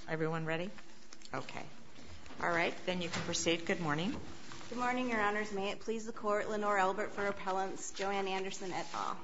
Everyone ready? Okay. All right, then you can proceed. Good morning. Good morning, Your Honors. May it please the Court, Lenore Elbert for Appellants, Joanne Anderson et al.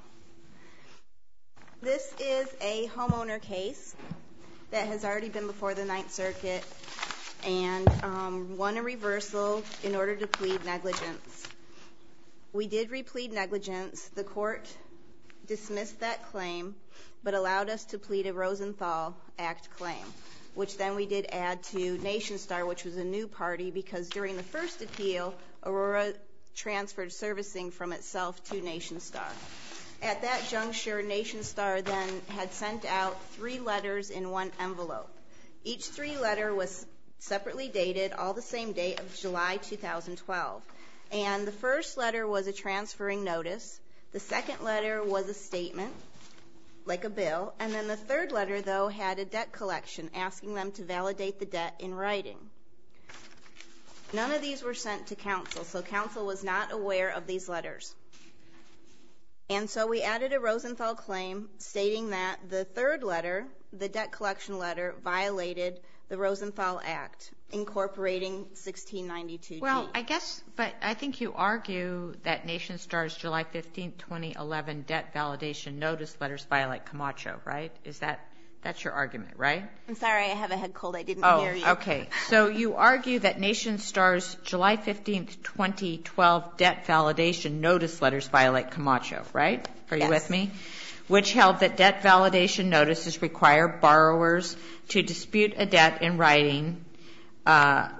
This is a homeowner case that has already been before the Ninth Circuit and won a reversal in order to plead negligence. We did replead negligence. The Court dismissed that claim, but allowed us to plead a Rosenthal Act claim, which then we did add to NationStar, which was a new party, because during the first appeal, Aurora transferred servicing from itself to NationStar. At that juncture, NationStar then had sent out 3 letters in one envelope. Each 3 letter was separately dated, all the same date of July 2012. And the first letter was a transferring notice. The second letter was a statement, like a bill. And then the third letter, though, had a debt collection, asking them to validate the debt in writing. None of these were sent to counsel, so counsel was not aware of these letters. And so we added a Rosenthal claim stating that the third letter, the debt collection letter, violated the Rosenthal Act, incorporating 1692G. Well, but I think you argue that NationStar's July 15, 2011 debt validation notice letters violate Camacho, right? That's your argument, right? I'm sorry, I have a head cold. I didn't hear you. Oh, okay. So you argue that NationStar's July 15, 2012 debt validation notice letters violate Camacho, right? Are you with me? Which held that debt validation notices require borrowers to dispute a debt in writing to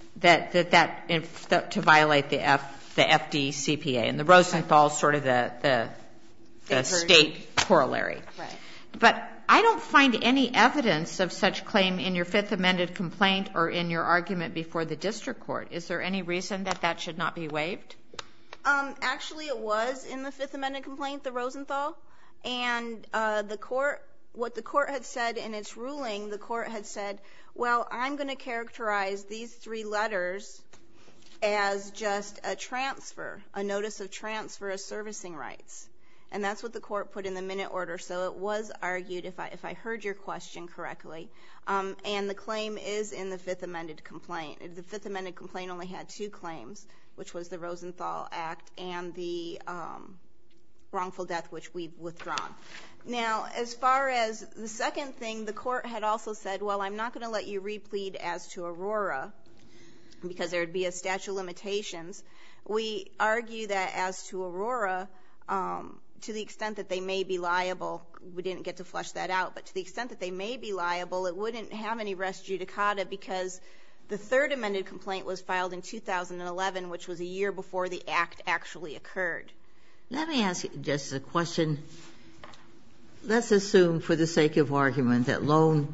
violate the FDCPA. And the Rosenthal is sort of the state corollary. Right. But I don't find any evidence of such claim in your Fifth Amended complaint or in your argument before the district court. Is there any reason that should not be waived? Actually, it was in the Fifth Amended complaint, the Rosenthal. And what the court had said in its ruling, the court had said, well, I'm going to characterize these 3 letters as just a transfer, a notice of transfer of servicing rights. And that's what the court put in the minute order. So it was argued, if I heard your question correctly. And the claim is in the Fifth Amended complaint. The Fifth Amended complaint only had 2 claims, which was the Rosenthal Act and the wrongful death, which we've withdrawn. Now, as far as the second thing, the court had also said, well, I'm not going to let you replead as to Aurora because there would be a statute of limitations. We argue that as to Aurora, to the extent that they may be liable, we didn't get to flesh that out, but to the extent that they may be liable, it wouldn't have any res judicata because the third amended complaint was filed in 2011, which was a year before the act actually occurred. Let me ask you just a question. Let's assume, for the sake of argument, that loan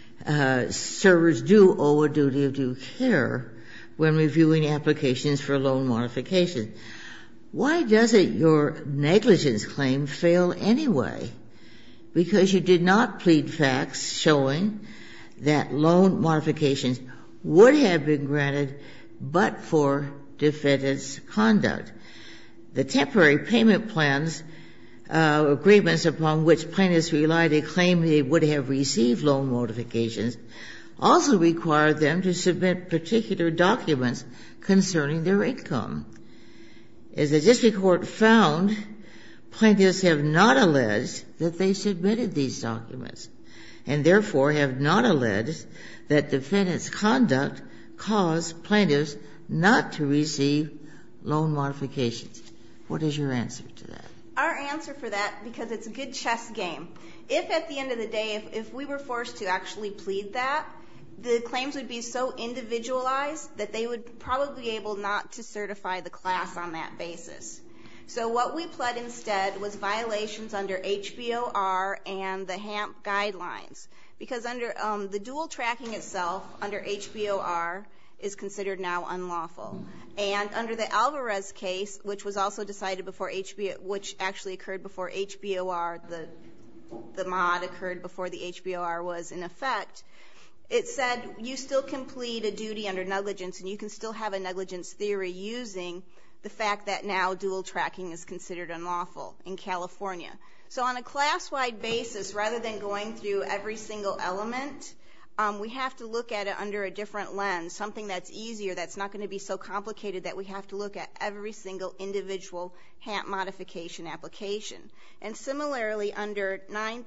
servers do owe a duty of due care when reviewing applications for loan modification. Why doesn't your negligence claim fail anyway? Because you did not plead facts showing that loan modifications would have been granted but for defendant's conduct. The temporary payment plans, agreements upon which plaintiffs relied to claim they would have received loan modifications, also required them to submit particular documents concerning their income. As the district court found, plaintiffs have not alleged that they submitted these documents and therefore have not alleged that defendant's conduct caused plaintiffs not to receive loan modifications. What is your answer to that? Our answer for that, because it's a good chess game, if at the end of the day, if we were forced to actually plead that, the claims would be so individualized that they would probably be able not to certify the class on that basis. So what we pled instead was violations under HBOR and the HAMP guidelines, because under the dual tracking itself under HBOR is considered now unlawful. And under the Alvarez case, which was also decided before which actually occurred before HBOR, the mod occurred before the HBOR was in effect, it said you still can plead a duty under negligence and you can still have a negligence theory using the fact that now dual tracking is considered unlawful in California. So on a class-wide basis, rather than going through every single element, we have to look at it under a different lens, something that's easier, that's not going to be so complicated that we have to look at every single individual HAMP modification application. And similarly, under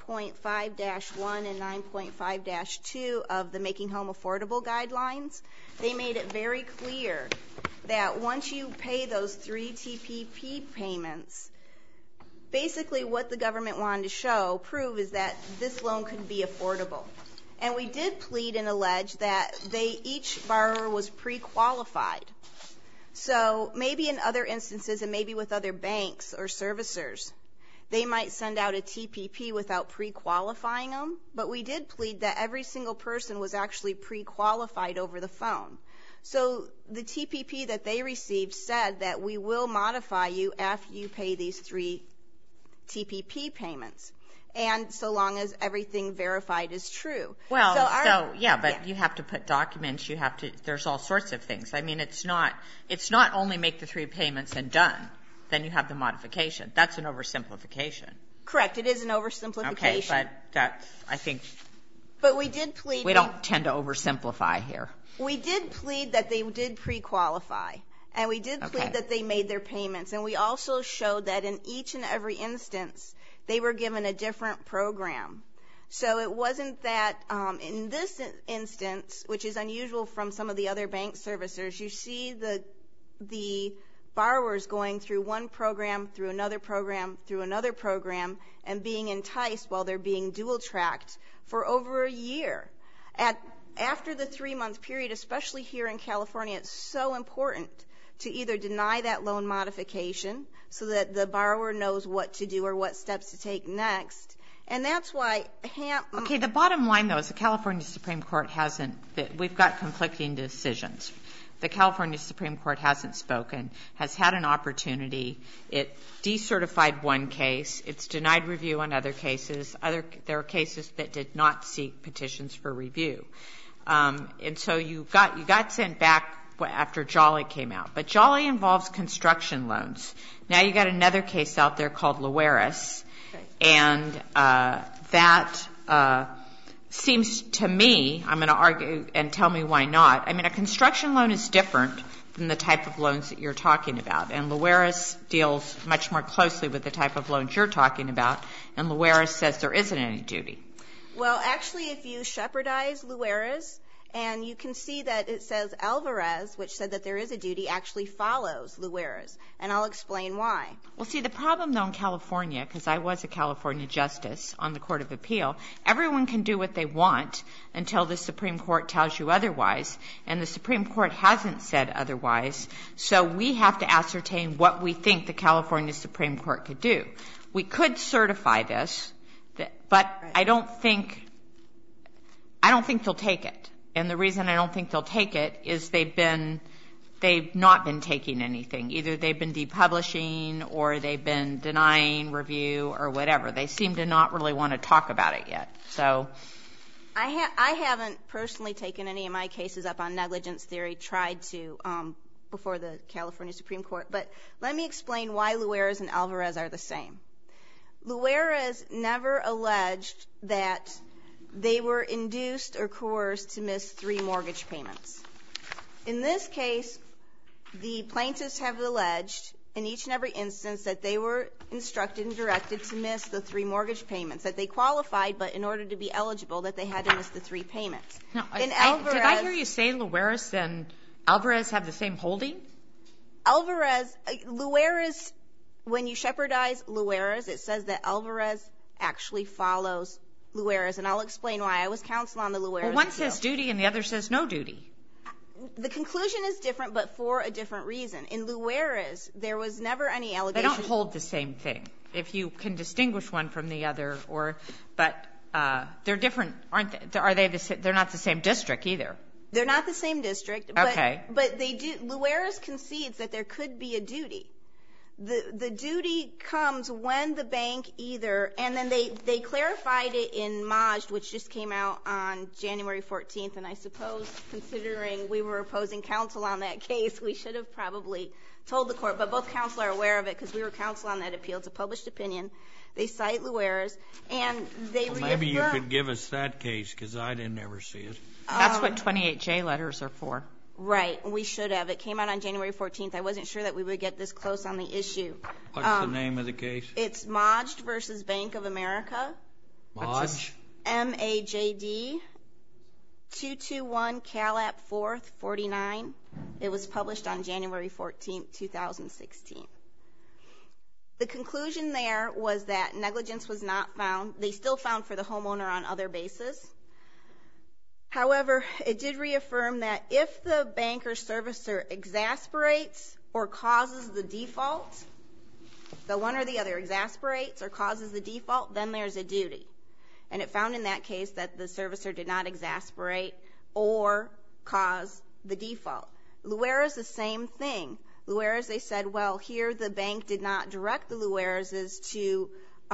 9.5-1 and 9.5-2 of the Making Home Affordable guidelines, they made it very clear that once you pay those 3 TPP payments, basically what the government wanted to prove is that this loan could be affordable. And we did plead and allege that each borrower was pre-qualified. So maybe in other instances, and maybe with other banks or servicers, they might send out a TPP without pre-qualifying them. But we did plead that every single person was actually pre-qualified over the phone. So the TPP that they received said that we will modify you after you pay these 3 TPP payments, and so long as everything verified is true. Well, but you have to put documents. You have to. There's all sorts of things. I mean, it's not only make the 3 payments and done. Then you have the modification. That's an oversimplification. Correct. It is an oversimplification. Okay, but that's, I think. But we did plead. We don't tend to oversimplify here. We did plead that they did pre-qualify. And we did plead that they made their payments. And we also showed that in each and every instance, they were given a different program. So it wasn't that in this instance, which is unusual from some of the other bank servicers, you see the borrowers going through one program, through another program, through another program, and being enticed while they're being dual-tracked for over a year. After the 3-month period, especially here in California, it's so important to either deny that loan modification so that the borrower knows what to do or what steps to take next. And that's why HAMP... Okay, the bottom line, though, is the California Supreme Court we've got conflicting decisions. The California Supreme Court hasn't spoken, has had an opportunity. It decertified one case. It's denied review on other cases. There are cases that did not seek petitions for review. And so you got sent back after Jolly came out. But Jolly involves construction loans. Now you got another case out there called Luares. And that seems to me, I'm going to argue and tell me why not. I mean, a construction loan is different than the type of loans that you're talking about. And Luares deals much more closely with the type of loans you're talking about. And Luares says there isn't any duty. Well, actually, if you shepherdize Luares, and you can see that it says Alvarez, which said that there is a duty, actually follows Luares. And I'll explain why. Well, see, the problem, though, in California, because I was a California justice on the Court of Appeal, everyone can do what they want until the Supreme Court tells you otherwise. And the Supreme Court hasn't said otherwise. So we have to ascertain what we think the California Supreme Court could do. We could certify this, but I don't think they'll take it. And the reason I don't think they'll take it is they've not been taking anything. Either they've been depublishing or they've been denying review or whatever. They seem to not really want to talk about it yet. So I haven't personally taken any of my cases up on negligence theory, tried to before the California Supreme Court. But let me explain why Luares and Alvarez are the same. Luares never alleged that they were induced or coerced to miss 3 mortgage payments. In this case, the plaintiffs have alleged in each and every instance that they were instructed and directed to miss the 3 mortgage payments, that they qualified, but in order to be eligible, that they had to miss the 3 payments. Now, did I hear you say Luares and Alvarez have the same holding? Luares, when you shepherdize Luares, it says that Alvarez actually follows Luares, and I'll explain why. I was counsel on the Luares Well, one appeal. says duty and the other says no duty. The conclusion is different, but for a different reason. In Luares, there was never any allegation. They don't hold the same thing. If you can distinguish one from the other, but they're different, aren't they? Are they they're not the same district either. They're not the same district, okay. but they do. Luares concedes that there could be a duty. The duty comes when the bank either, and then they clarified it in Majd, which just came out on January 14th, and I suppose considering we were opposing counsel on that case, we should have probably told the court, but both counsel are aware of it because we were counsel on that appeal. It's a published opinion. They cite Luares, and they reaffirm. Maybe you could give us that case because I didn't ever see it. That's what 28J letters are for. Right, we should have. It came out on January 14th. I wasn't sure that we would get this close on the issue. What's the name of the case? It's Majd versus Bank of America. Majd? MAJD, 221 Calap 4th, 49. It was published on January 14th, 2016. The conclusion there was that negligence was not found. They still found for the homeowner on other bases. However, it did reaffirm that if the bank or servicer exasperates or causes the default, the one or the other exasperates or causes the default, then there's a duty. And it found in that case that the servicer did not exasperate or cause the default. Luares, the same thing. Luares, they said, well, here the bank did not direct the Luareses to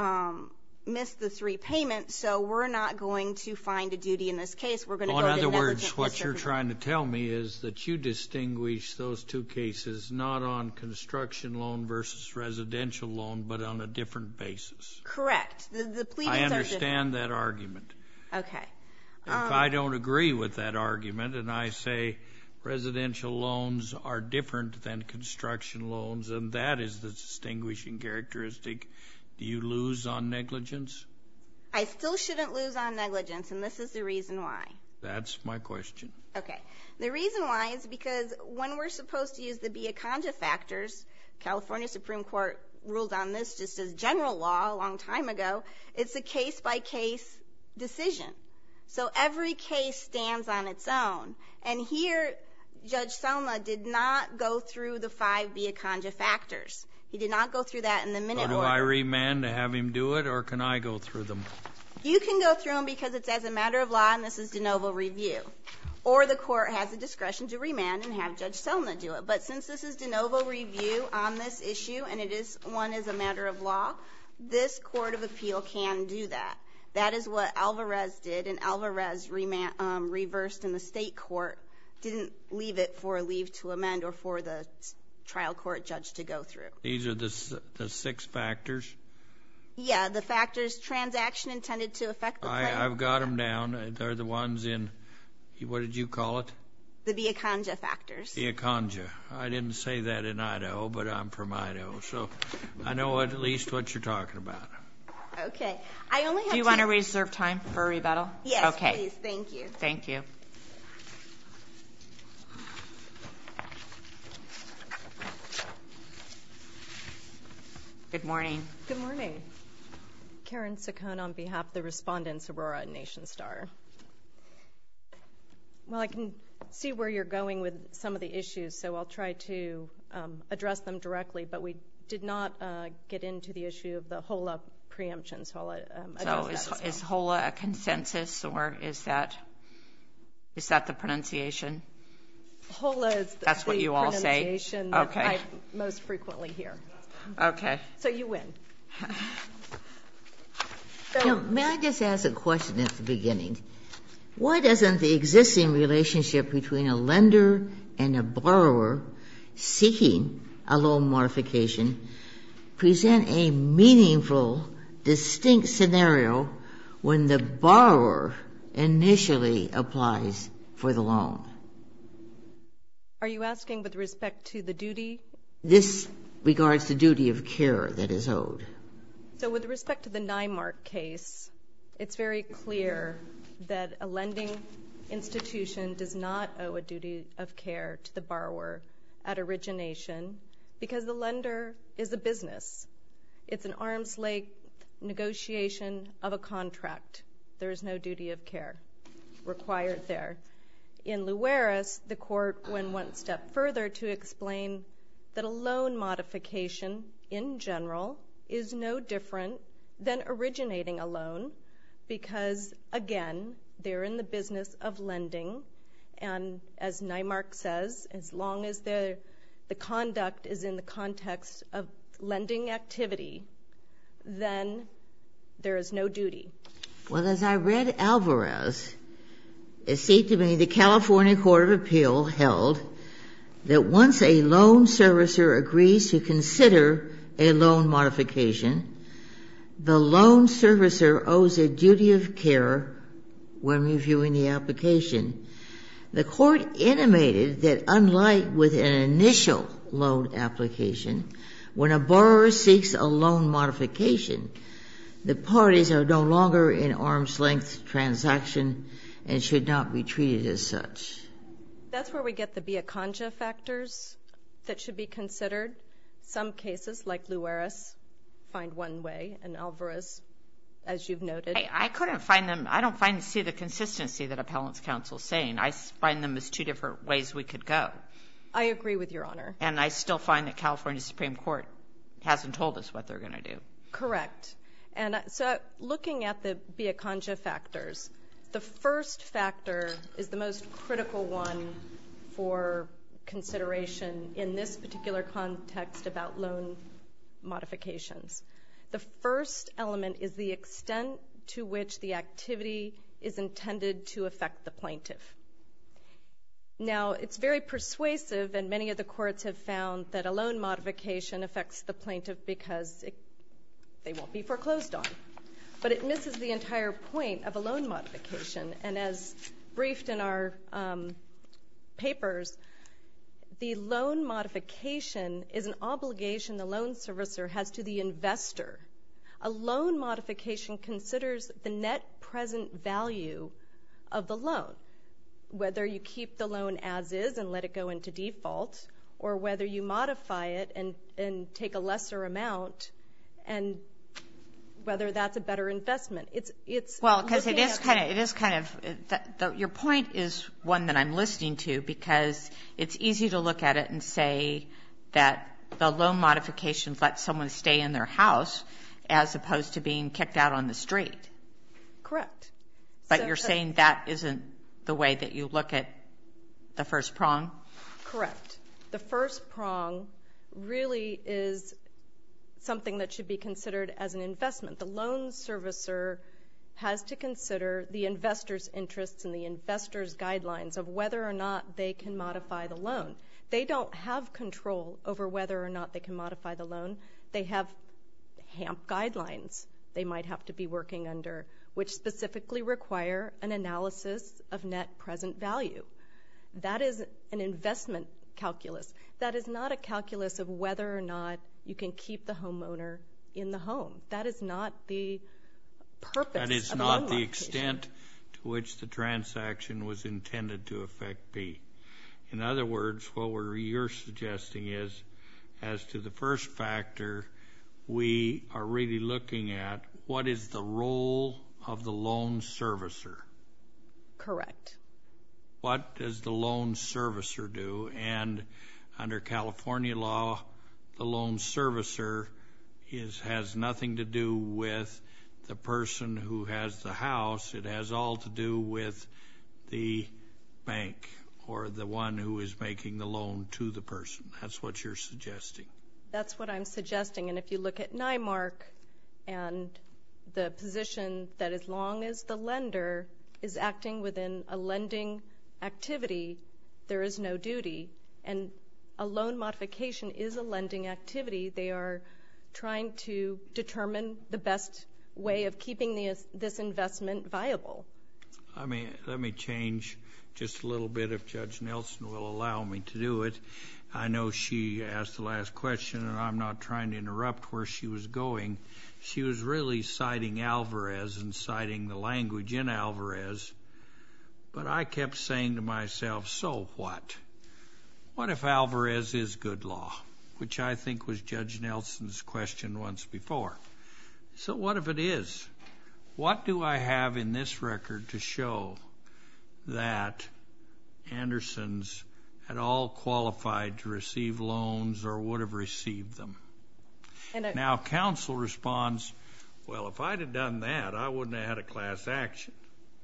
miss the 3 payments, so we're not going to find a duty in this case. We're going to go to negligent. In other words, what you're trying to tell me is that you distinguish those 2 cases not on construction loan versus residential loan, but on a different basis. Correct. The pleadings are I different. understand that argument. Okay. If I don't agree with that argument and I say residential loans are different than construction loans, and that is the distinguishing characteristic, do you lose on negligence? I still shouldn't lose on negligence, and this is the reason why. That's my question. Okay. The reason why is because when we're supposed to use the Biaconda factors, California Supreme Court ruled on this just as general law a long time ago, it's a case-by-case decision. So every case stands on its own. And here, Judge Selma did not go through the 5 Biaconda factors. He did not go through that in the minute order. Do I remand to have him do it, or can I go through them? You can go through them because it's as a matter of law, and this is de novo review. Or the court has the discretion to remand and have Judge Selma do it. But since this is de novo review on this issue, and it is one as a matter of law, this court of appeal can do that. That is what Alvarez did, and Alvarez reversed in the state court, didn't leave it for a leave to amend or for the trial court judge to go through. These are the 6 factors? Yeah, the factors, transaction intended to affect the claim. I've got them down. They're the ones in, what did you call it? The Biaconda factors. Biaconda. I didn't say that in Idaho, but I'm from Idaho, so I know at least what you're talking about. Okay. I only have Do you want to reserve time for a rebuttal? Yes, okay. Please. Thank you. Thank you. Good morning. Good morning. Karen Saccone on behalf of the respondents, Aurora and NationStar. Well, I can see where you're going with some of the issues, so I'll try to address them directly, but we did not get into the issue of the HOLA preemption, so I'll address that as well. Is HOLA a consensus, or is that the pronunciation? HOLA is That's what you all say? pronunciation that I most frequently hear. Okay. So you win. May I just ask a question at the beginning? Why doesn't the existing relationship between a lender and a borrower seeking a loan modification present a meaningful, distinct scenario when the borrower initially applies for the loan? Are you asking with respect to the duty? This regards the duty of care that is owed. So with respect to the Nymark case, it's very clear that a lending institution does not owe a duty of care to the borrower at origination because the lender is a business. It's an arm's length negotiation of a contract. There is no duty of care required there. In Luares, the court went one step further to explain that a loan modification in general is no different than originating a loan because, again, they're in the business of lending. And as Nymark says, as long as the conduct is in the context of lending activity, then there is no duty. Well, as I read Alvarez, it seemed to me the California Court of Appeal held that once a loan servicer agrees to consider a loan modification, the loan servicer owes a duty of care when reviewing the application. The court intimated that unlike with an initial loan application, when a borrower seeks a loan modification, the parties are no longer in arm's length transaction and should not be treated as such. That's where we get the Biaconcha factors that should be considered. Some cases, like Luares, find one way, and Alvarez, as you've noted. I couldn't find them. I don't see the consistency that appellant's counsel is saying. I find them as two different ways we could go. I agree with Your Honor. And I still find that California Supreme Court hasn't told us what they're going to do. Correct. And so looking at the Biaconcha factors, the first factor is the most critical one for consideration in this particular context about loan modifications. The first element is the extent to which the activity is intended to affect the plaintiff. Now, it's very persuasive, and many of the courts have found that a loan modification affects the plaintiff because they won't be foreclosed on. But it misses the entire point of a loan modification. And as briefed in our papers, the loan modification is an obligation the loan servicer has to the investor. A loan modification considers the net present value of the loan, whether you keep the loan as is and let it go into default, or whether you modify it and take a lesser amount, and whether that's a better investment. Well, because it is kind of your point is one that I'm listening to, because it's easy to look at it and say that the loan modification lets someone stay in their house as opposed to being kicked out on the street. Correct. But you're saying that isn't the way that you look at the first prong? Correct. The first prong really is something that should be considered as an investment. The loan servicer has to consider the investor's interests and the investor's guidelines of whether or not they can modify the loan. They don't have control over whether or not they can modify the loan. They have HAMP guidelines they might have to be working under, which specifically require an analysis of net present value. That is an investment calculus. That is not a calculus of whether or not you can keep the homeowner in the home. That is not the purpose of loan modification. That is not the extent to which the transaction was intended to affect B. In other words, what you're suggesting is, as to the first factor, we are really looking at what is the role of the loan servicer. Correct. What does the loan servicer do? And under California law, the loan servicer has nothing to do with the person who has the house. It has all to do with the bank or the one who is making the loan to the person. That's what you're suggesting. That's what I'm suggesting. And if you look at NYMARC and the position that as long as the lender is acting within a lending activity, there is no duty. And a loan modification is a lending activity. They are trying to determine the best way of keeping this investment viable. Let me change just a little bit if Judge Nelson will allow me to do it. I know she asked the last question, and I'm not trying to interrupt where she was going. She was really citing Alvarez and citing the language in Alvarez. But I kept saying to myself, so what? What if Alvarez is good law? Which I think was Judge Nelson's question once before. So what if it is? What do I have in this record to show that Anderson's at all qualified to receive loans or would have received them? Now, counsel responds, well, if I'd have done that, I wouldn't have had a class action.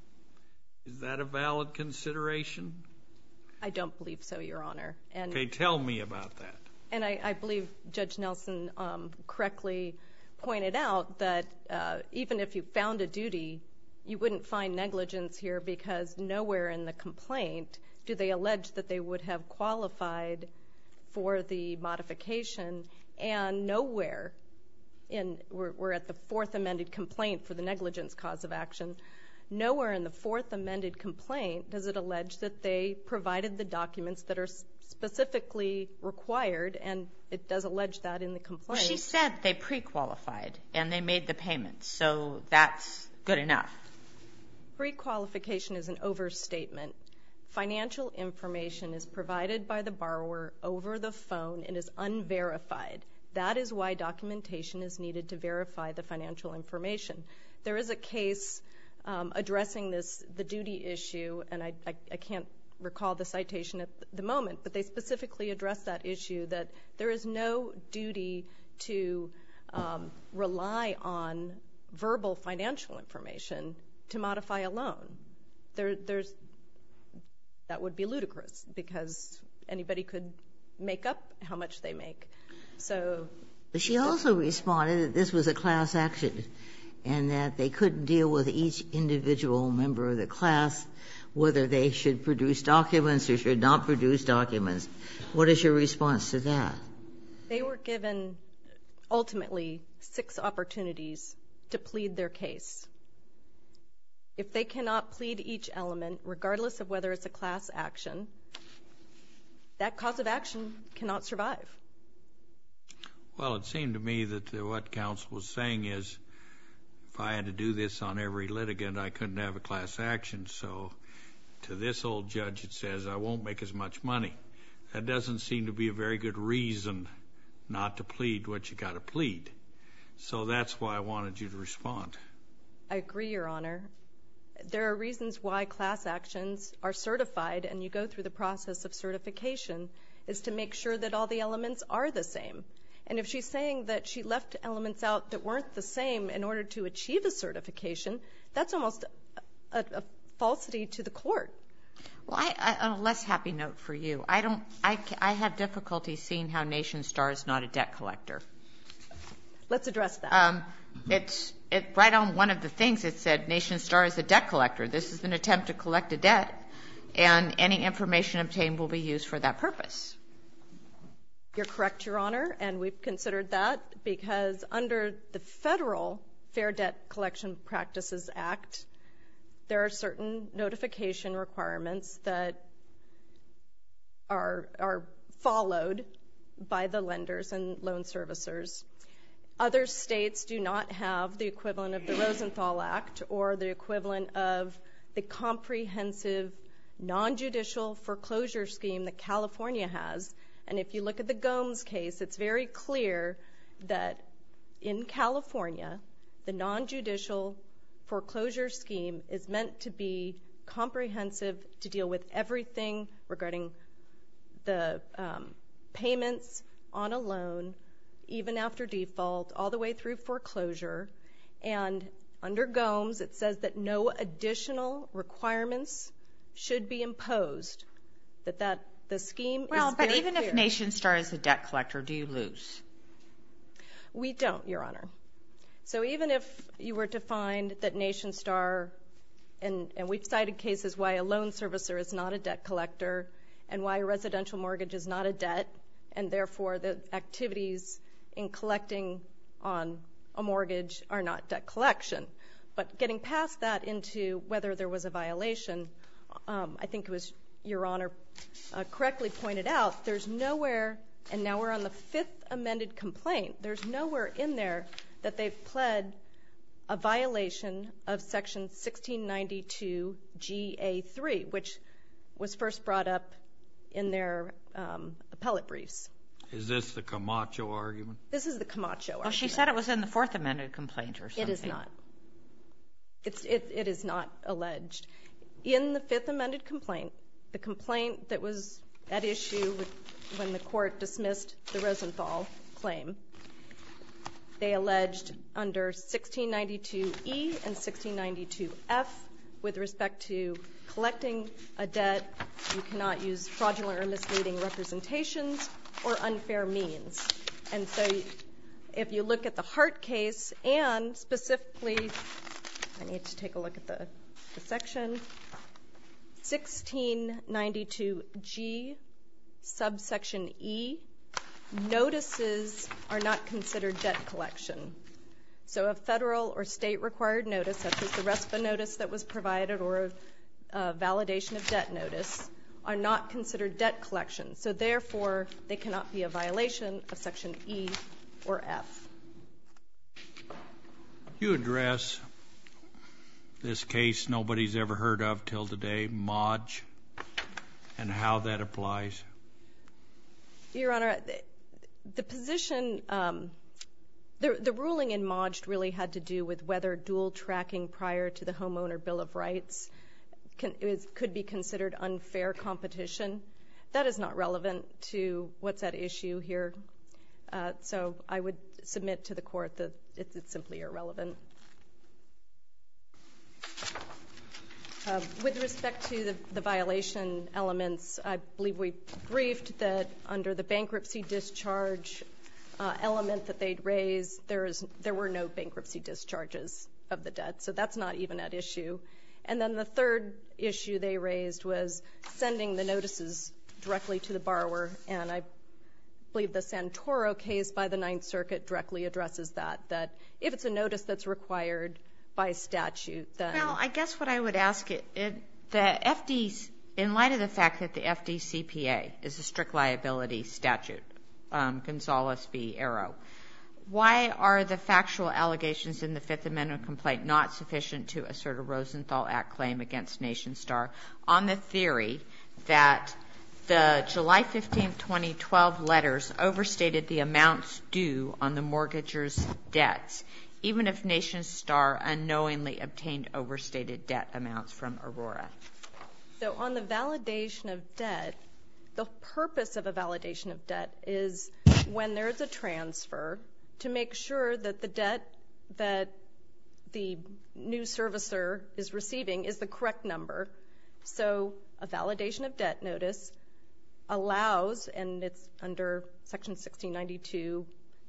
Is that a valid consideration? I don't believe so, Your Honor. Okay, tell me about that. And I believe Judge Nelson correctly pointed out that even if you found a duty, you wouldn't find negligence here because nowhere in the complaint do they allege that they would have qualified for the modification, and nowhere we're at the fourth amended complaint for the negligence cause of action. Nowhere in the fourth amended complaint does it allege that they provided the documents that are specifically required, and it does allege that in the complaint. Well, she said they pre-qualified and they made the payments, so that's good enough. Pre-qualification is an overstatement. Financial information is provided by the borrower over the phone and is unverified. That is why documentation is needed to verify the financial information. There is a case addressing the duty issue, and I can't recall the citation at the moment, but they specifically address that issue, that there is no duty to rely on verbal financial information to modify a loan. That would be ludicrous because anybody could make up how much they make. But she also responded that this was a class action and that they couldn't deal with each individual member of the class, whether they should produce documents or should not produce documents. What is your response to that? They were given, ultimately, 6 opportunities to plead their case. If they cannot plead each element, regardless of whether it's a class action, that cause of action cannot survive. Well, it seemed to me that what counsel was saying is if I had to do this on every litigant, I couldn't have a class action. So to this old judge, it says I won't make as much money. That doesn't seem to be a very good reason not to plead what you got to plead. So that's why I wanted you to respond. I agree, Your Honor. There are reasons why class actions are certified, and you go through the process of certification is to make sure that all the elements are the same. And if she's saying that she left elements out that weren't the same in order to achieve a certification, that's almost a falsity to the court. Well, on a less happy note for you, I have difficulty seeing how NationStar is not a debt collector. Let's address that. It's right on one of the things it said NationStar is a debt collector. This is an attempt to collect a debt, and any information obtained will be used for that purpose. You're correct, Your Honor, and we've considered that because under the Federal Fair Debt Collection Practices Act, there are certain notification requirements that are followed by the lenders and loan servicers. Other states do not have the equivalent of the Rosenthal Act or the equivalent of the comprehensive non-judicial foreclosure scheme that California has. And if you look at the Gomes case, it's very clear that in California, the non-judicial foreclosure scheme is meant to be comprehensive to deal with everything regarding the payments on a loan, even after default, all the way through foreclosure. And under Gomes, it says that no additional requirements should be imposed, that the scheme is very clear. Well, but even if NationStar is a debt collector, do you lose? We don't, Your Honor. So even if you were to find that NationStar, and we've cited cases why a loan servicer is not a debt collector and why a residential mortgage is not a debt, and therefore the activities in collecting on a mortgage are not debt collection. But getting past that into whether there was a violation, I think it was Your Honor correctly pointed out, there's nowhere, and now we're on the 5th amended complaint, there's nowhere in there that they've pled a violation of Section 1692 GA3, which was first brought up in their appellate briefs. Is this the Camacho argument? This is the Camacho argument. Well, she said it was in the 4th amended complaint or something. It is not. It is not alleged. In the 5th amended complaint, the complaint that was at issue when the court dismissed the Rosenthal claim, they alleged under 1692E and 1692F with respect to collecting a debt, you cannot use fraudulent or misleading representations or unfair means. And so if you look at the Hart case, and specifically, I need to take a look at the section, 1692G, subsection E, notices are not considered debt collection. So a federal or state required notice, such as the RESPA notice that was provided or a validation of debt notice, are not considered debt collection. So therefore, they cannot be a violation of section E or F. You address this case nobody's ever heard of till today, Modge, and how that applies. Your Honor, the position, the ruling in Modge really had to do with whether dual tracking prior to the Homeowner Bill of Rights could be considered unfair competition. That is not relevant to what's at issue here. So I would submit to the court that it's simply irrelevant. With respect to the violation elements, I believe we briefed that under the bankruptcy discharge element that they'd raised, there were no bankruptcy discharges of the debt, so that's not even at issue. And then the third issue they raised was sending the notices directly to the borrower, and I believe the Santoro case by the Ninth Circuit directly addresses that if it's a notice that's required by statute, then... Well, I guess what I would ask in light of the fact that the FDCPA is a strict liability statute, Gonzales v. Arrow, why are the factual allegations in the Fifth Amendment complaint not sufficient to assert a Rosenthal Act claim against NationStar on the theory that the July 15, 2012 letters overstated the amounts due on the mortgager's debts, even if NationStar unknowingly obtained overstated debt amounts from Aurora? So on the validation of debt, the purpose of a validation of debt is when there's a transfer to make sure that the debt that the new servicer is receiving is the correct number. So a validation of debt notice allows, and it's under Section 1692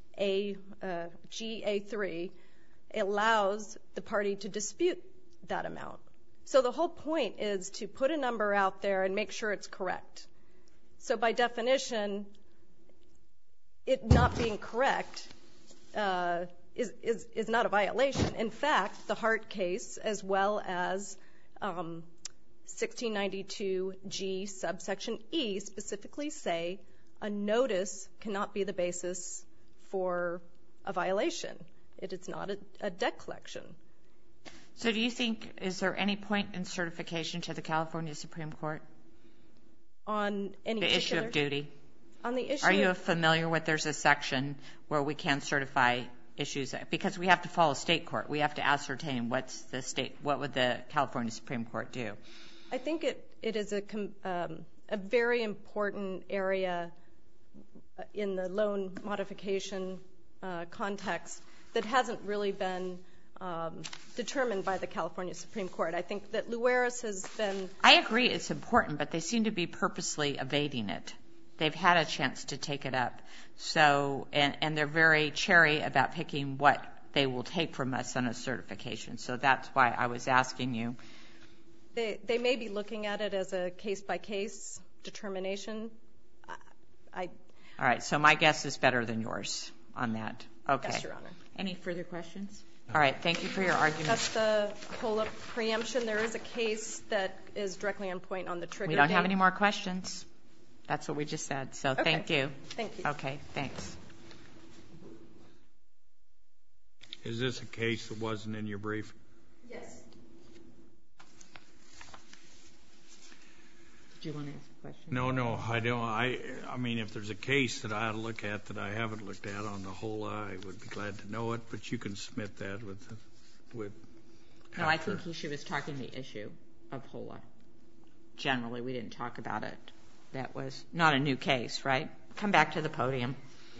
GA3, it allows the party to dispute that amount. So the whole point is to put a number out there and make sure it's correct. So by definition, it not being correct is not a violation. In fact, the Hart case, as well as 1692G subsection E, specifically say a notice cannot be the basis for a violation. It is not a debt collection. So do you think, is there any point in certification to the California Supreme Court? On any the particular... issue of duty? On the issue Are you familiar with there's a section where we can certify issues? Because we have to follow state court. We have to ascertain what would the California Supreme Court do? I think it is a very important area in the loan modification context that hasn't really been determined by the California Supreme Court. I think that Luares has been... I agree it's important, but they seem to be purposely evading it. They've had a chance to take it up. So, and they're very chary about picking what they will take from us on a certification. So that's why I was asking you. They may be looking at it as a case-by-case determination. All right, so my guess is better than yours on that. Okay. Yes, Your Honor. Any further questions? All right, thank you for your argument. That's the whole preemption. There is a case that is directly on point on the trigger date. We don't have any more questions. That's what we just said. So okay. Thank you. Thank you. Okay, thanks. Is this a case that wasn't in your brief? Yes. Do you want to ask a question? No, I don't. I mean, if there's a case that I ought to look at that I haven't looked at on the whole, I would be glad to know it. But you can submit that with. No, I think she was talking the issue of HOLA. Generally, we didn't talk about it. That was not a new case, right? Come back to the podium.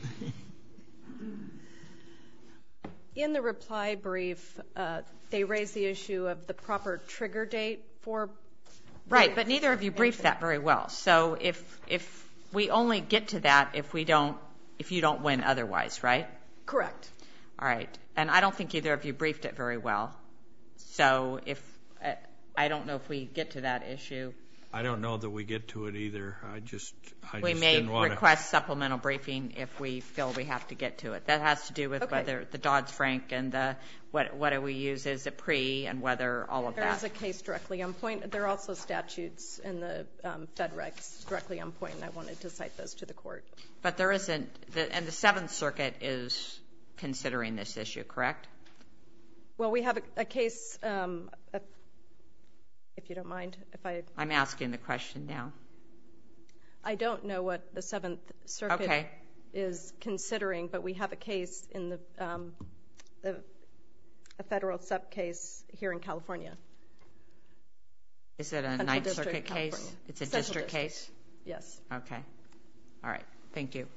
In the reply brief, they raised the issue of the proper trigger date for... Right, but neither of you briefed that very well. So if we only get to that if you don't win otherwise, right? Correct. All right. And I don't think either of you briefed it very well. So I don't know if we get to that issue. I don't know that we get to it either. I just we may didn't want request supplemental briefing if we feel we have to get to it. That has to do with whether the Dodd-Frank and what do we use as a pre and whether all of that. There is a case directly on point. There are also statutes in the Fed regs directly on point, and I wanted to cite those to the court. But there isn't, and the Seventh Circuit is considering this issue, correct? Well, we have a case, if you don't mind, I'm asking the question now. I don't know what the Seventh Circuit is considering, but we have a case in a federal sub case here in California. Is it a Central Ninth District, Circuit California. case? It's a Central district District. case? Yes. Okay. All right. Thank you.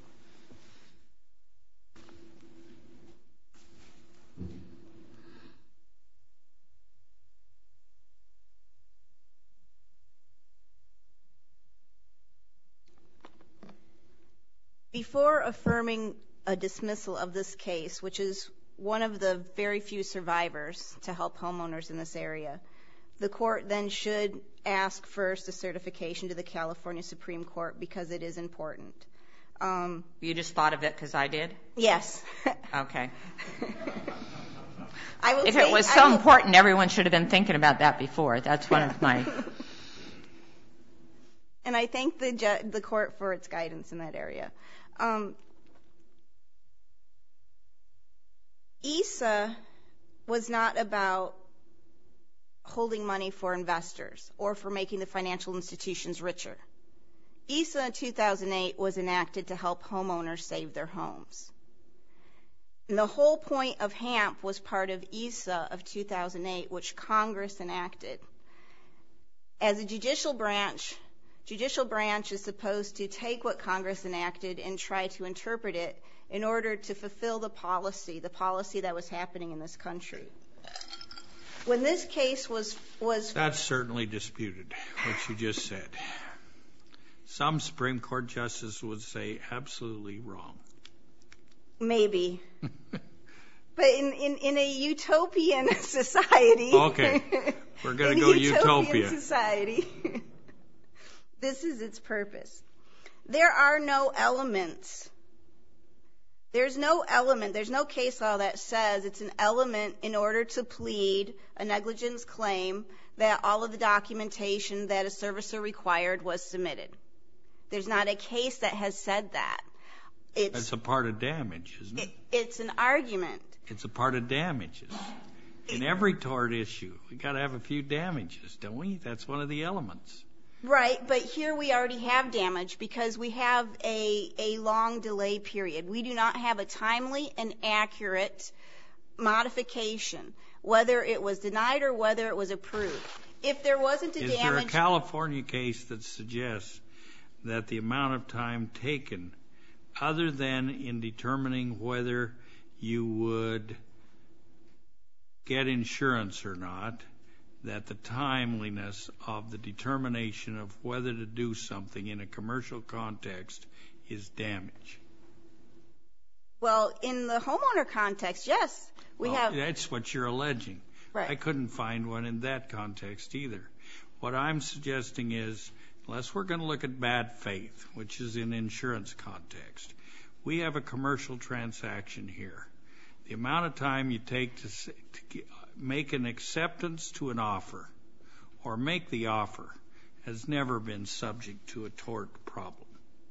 Before affirming a dismissal of this case, which is one of the very few survivors to help homeowners in this area, the court then should ask first a certification to the California Supreme Court because it is important. You just thought of it because I did? Yes. Okay. If it was so important, everyone should have been thinking about that before. That's one of my... And I thank the court for its guidance in that area. ESA was not about holding money for investors or for making the financial institutions richer. ESA in 2008 was enacted to help homeowners save their homes. And the whole point of HAMP was part of ESA of 2008, which Congress enacted. As a judicial branch is supposed to take what Congress enacted and try to interpret it in order to fulfill the policy that was happening in this country. When this case was... That's certainly disputed, what you just said. Some Supreme Court justices would say absolutely wrong. Maybe. But in a utopian society... Okay, we're going to go utopia. In a utopian society, this is its purpose. There are no elements. There's no case law that says it's an element in order to plead a negligence claim that all of the documentation that a servicer required was submitted. There's not a case that has said that. It's a part of damage, isn't it? It's an argument. It's a part of damages. In every tort issue, we got to have a few damages, don't we? That's one of the elements. Right, but here we already have damage because we have a long delay period. We do not have a timely and accurate modification, whether it was denied or whether it was approved. If there wasn't a damage... Is there a California case that suggests that the amount of time taken, other than in determining whether you would get insurance or not, that the timeliness of the determination of whether to do something in a commercial context is damage? Well, in the homeowner context, yes. That's what you're alleging. Right. I couldn't find one in that context either. What I'm suggesting is, unless we're going to look at bad faith, which is in insurance context, we have a commercial transaction here. The amount of time you take to make an acceptance to an offer or make the offer has never been subject to a tort problem.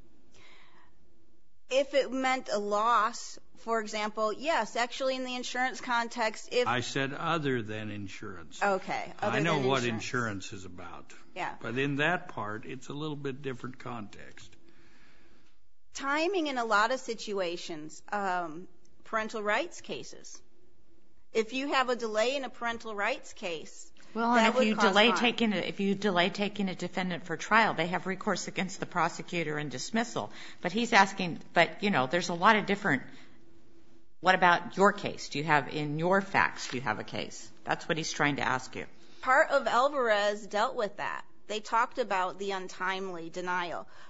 If it meant a loss, for example, yes, actually in the insurance context, if... I said other than insurance. Okay, I know what insurance is about. Yeah. But in that part, it's a little bit different context. Timing in a lot of situations, parental rights cases. If you have a delay in a parental rights case, that would cause harm. If you delay taking a defendant for trial, they have recourse against the prosecutor and dismissal. But he's asking, there's a lot of different... What about your case? Do you have, in your facts, do you have a case? That's what he's trying to ask you. Part of Alvarez dealt with that. They talked about the untimely denial.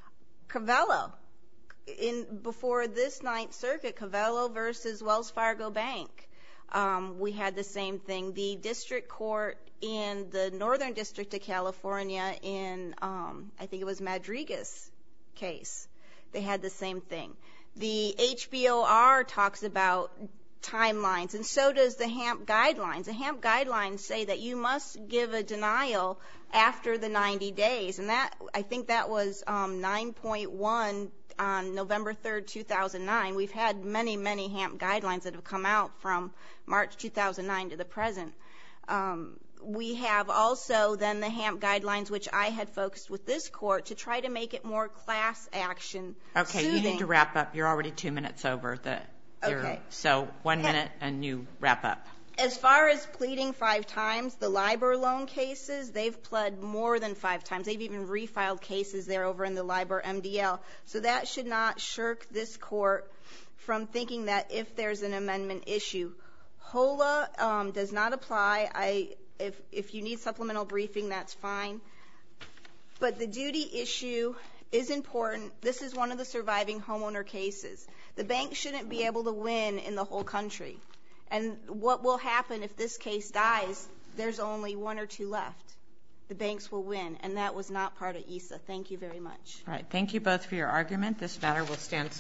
Covello. Before this Ninth Circuit, Covello versus Wells Fargo Bank, we had the same thing. The district court in the Northern District of California in, I think it was Madrigas case, they had the same thing. The HBOR talks about timelines, and so does the HAMP guidelines. The HAMP guidelines say that you must give a denial after the 90 days, and that, I think that was 9.1 on November 3rd, 2009. We've had many, many HAMP guidelines that have come out from March 2009 to the present. We have also then the HAMP guidelines, which I had focused with this court to try to make it more class action Okay, soothing. you need to wrap up. You're already 2 minutes over. Okay. So 1 minute and you wrap up. As far as pleading 5 times, the LIBOR loan cases, they've pled more than 5 times. They've even refiled cases there over in the LIBOR MDL. So that should not shirk this court from thinking that if there's an amendment issue. HOLA does not apply. If you need supplemental briefing, that's fine. But the duty issue is important. This is one of the surviving homeowner cases. The bank shouldn't be able to win in the whole country. And what will happen if this case dies, there's only 1 or 2 left. The banks will win, and that was not part of ESA. Thank you very much. All right. Thank you both for your argument. This matter will stand